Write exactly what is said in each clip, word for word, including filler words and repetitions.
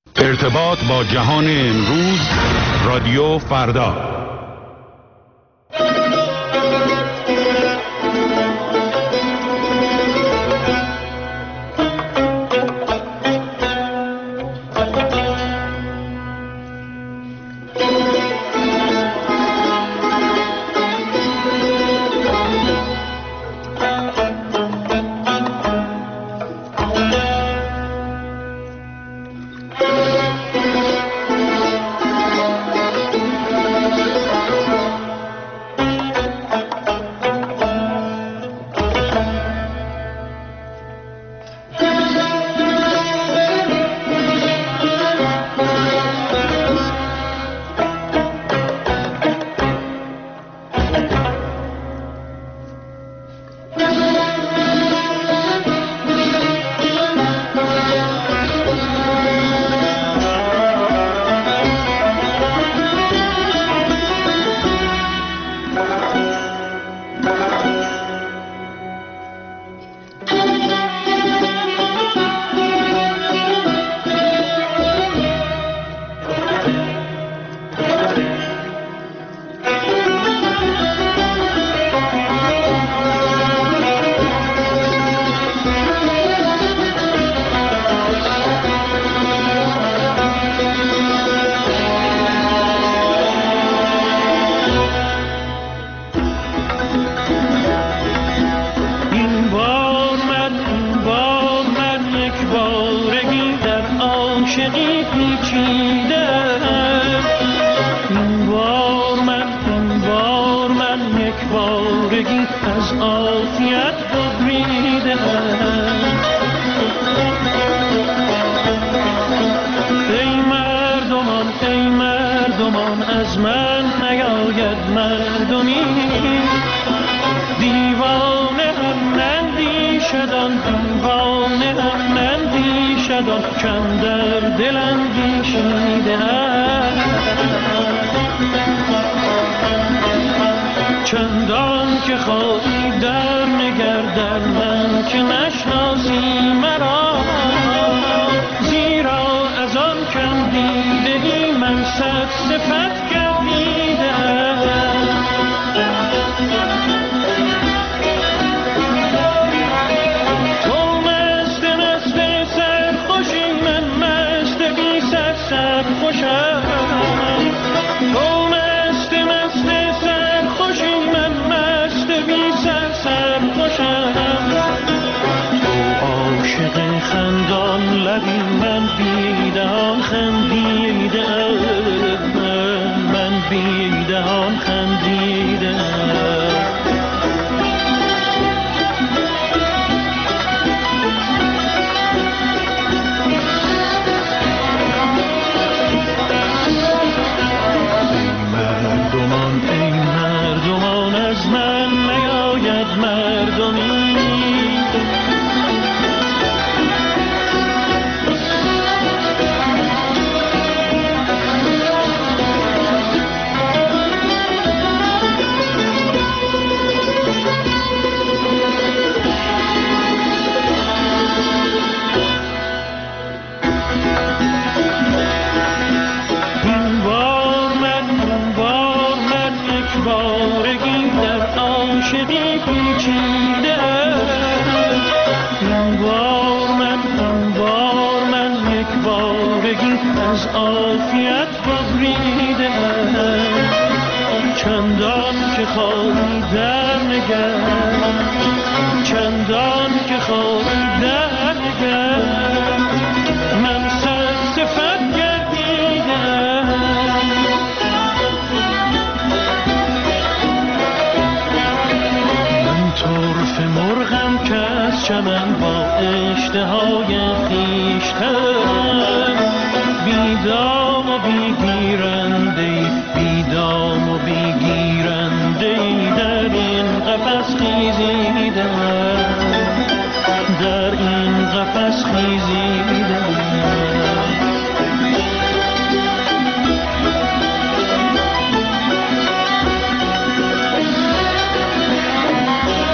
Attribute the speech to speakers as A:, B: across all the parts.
A: ارتباط با جهان امروز، رادیو فردا.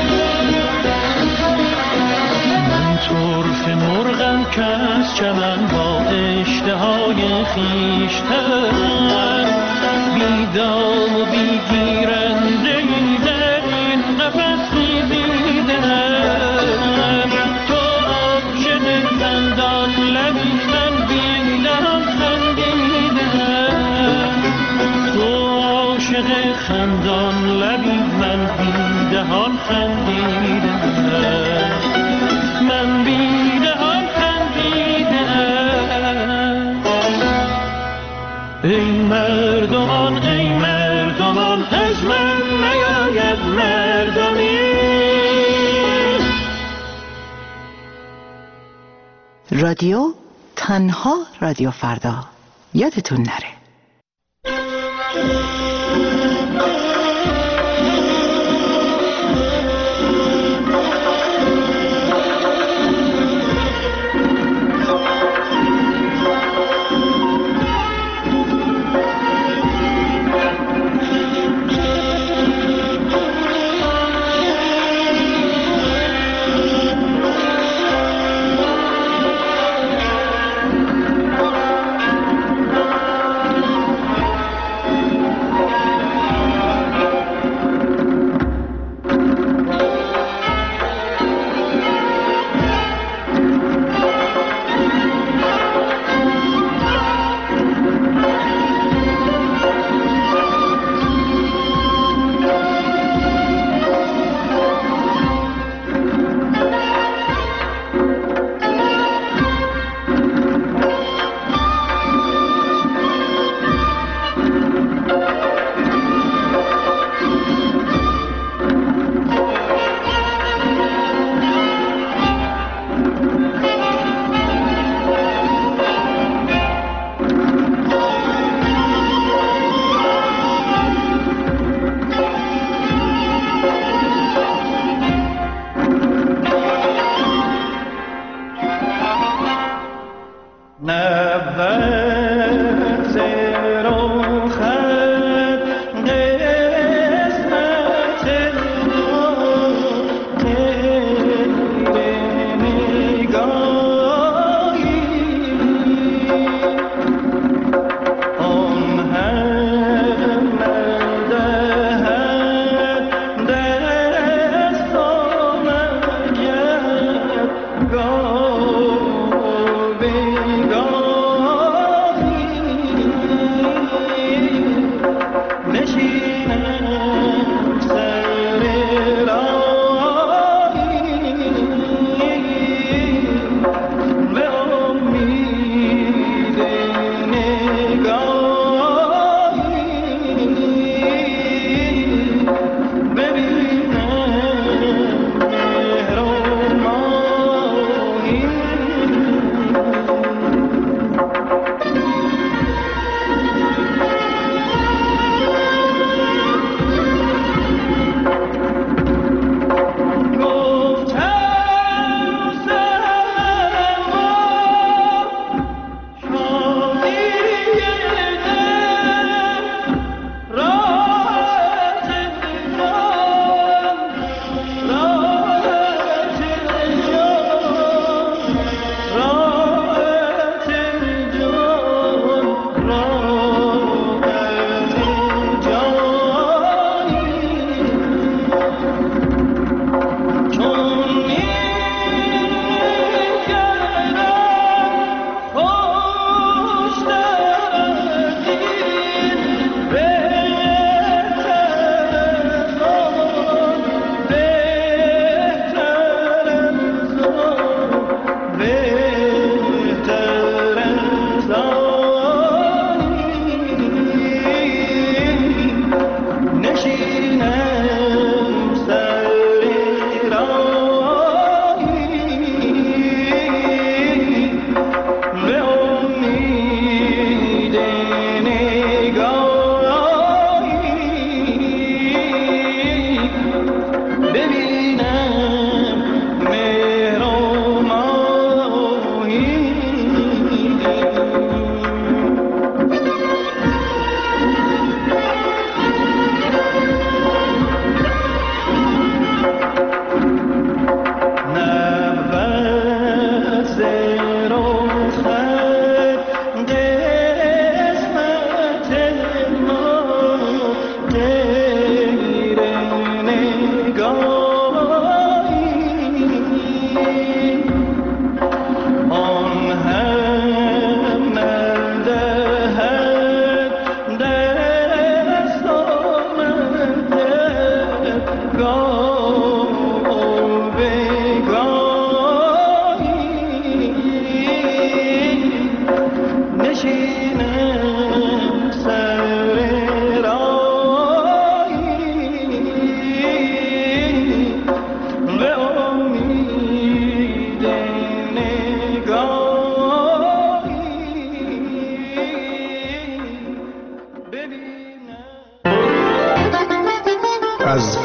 B: که از چمن با اشتهای خیشتن بی دام و بی گیرنده در این قفس میزیدم. تو عاشق خندان لبی من بی دهان خندیدم. تو عاشق خندان لبی من بی دهان خندیدم. من بی دهان خندیدم. ای مردمان ای مردمان از من نیاید مردمی.
C: رادیو تنها رادیو فردا، یادتون نره.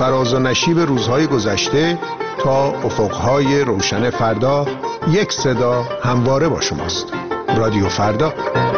D: فراز و نشیب روزهای گذشته تا افقهای روشن فردا، یک صدا همواره با شماست. رادیو فردا.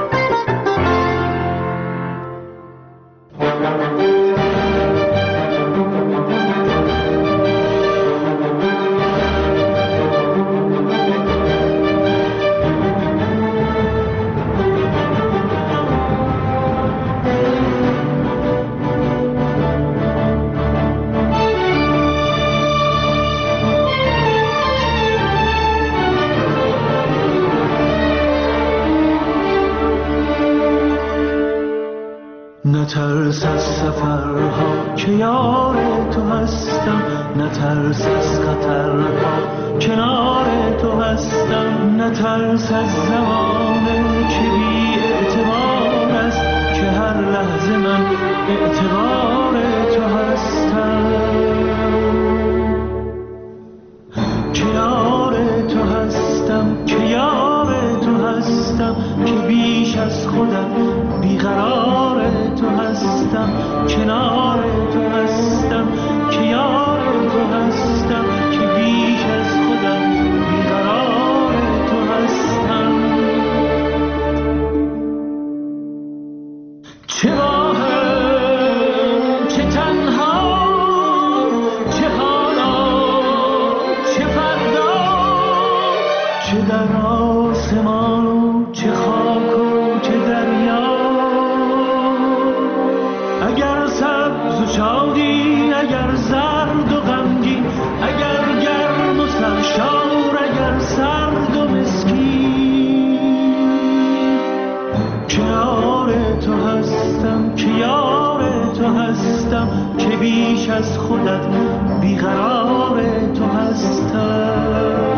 B: نترس از سفرها که یار تو هستم، نترس از خطرها کنار تو هستم، نترس از زمانه که بی اعتبار است، که هر لحظه من اعتبار تو هستم، که یار تو هستم، که یار تو هستم، که بیش از خودم بیقرار تو هستم، کنار تو هستم، که یار تو هستم، که بیش از خودم بیقرار تو هستم. چه ماهم چه تنها، چه حالا چه فردا، چه در آسمان چه خاک و چه دریا، اگر سبز و شادی، اگر زرد و غمگین، اگر گرم و سرشار، اگر سرد و مسکین، که یار تو هستم، که یار تو هستم، که بیش از خودت بیقرار تو هستم.